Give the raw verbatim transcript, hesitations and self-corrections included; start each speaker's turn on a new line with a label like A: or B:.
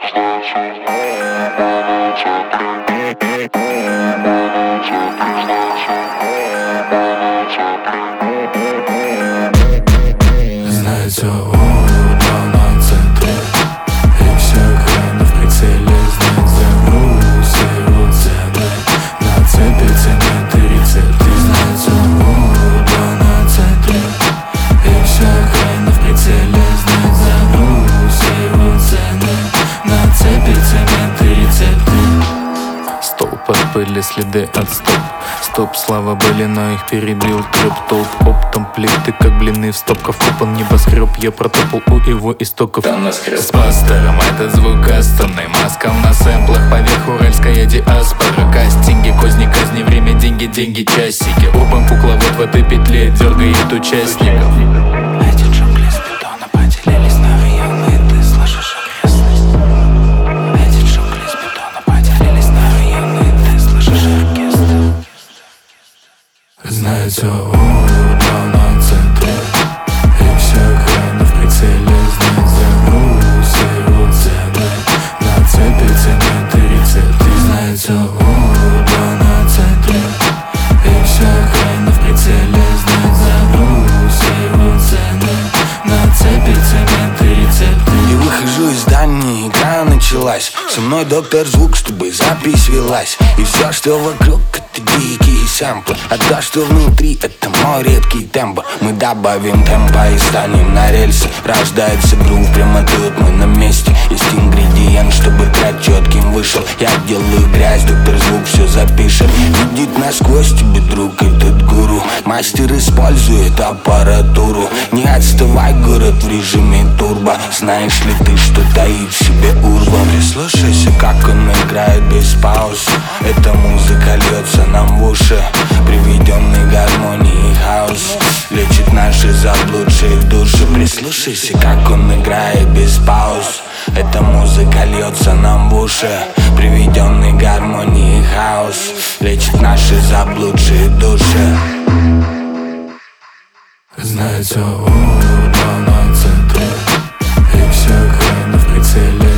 A: Знает все утро на центре, и все охрана в прицеле. Знает за груз его цены, на цепи цемент и рецепты. Знает все утро на центре, и все охрана в прицеле. Знает за груз его цены, на цепи цемент и рецепты. Столб от пыли, следы от стоп. Стоп, слава были, но их перебил трэп. Толп оптом плиты, как блины в стопках. Копан небоскреб, я протопал у его истоков. С пастором этот звук кастомный. Маска на сэмплах, поверх уральская диаспора. Кастинги, козни, казни, время, деньги, деньги, часики. Опан кукловод в этой петле дергает участников.
B: Эти джунгли из бетона поделились на районы, и ты слышишь окрестность. Эти джунгли из бетона поделились на районы, и ты слышишь оркестр.
A: Знает все утро на центре, и все охрана в прицеле. Знает за груз его цены, на цепи цемент и рецепты. Знает все утро на центре, и все охрана в прицеле. Знает за груз его цены, на цепи цемент и рецепты.
C: И выхожу из здания, игра началась. Со мной доктор звук, чтобы запись велась. И все, что вокруг, это дикие сэмплы. А то, что внутри, это мой редкий темпо. Мы добавим темпа и станем на рельсы. Рождается грув прямо тут, мы на месте. Есть ингредиент, чтобы трек четким вышел. Я делаю грязь, доктор звук все запишет. Видит насквозь тебе, друг, этот гуру. Мастер использует аппаратуру. Не отставай, город в режиме турбо. Знаешь ли ты, что таит в себе урбан? Прислушайся, как он играет без пауз. Эта музыка льется нам в уши. Приведенный гармонии хаос лечит наши заблудшие души. Прислушайся, как он играет без пауз. Эта музыка льется нам в уши. Приведенный гармонии хаос лечит наши заблудшие души.
A: Знает все утро на центре, и все охрана в прицеле.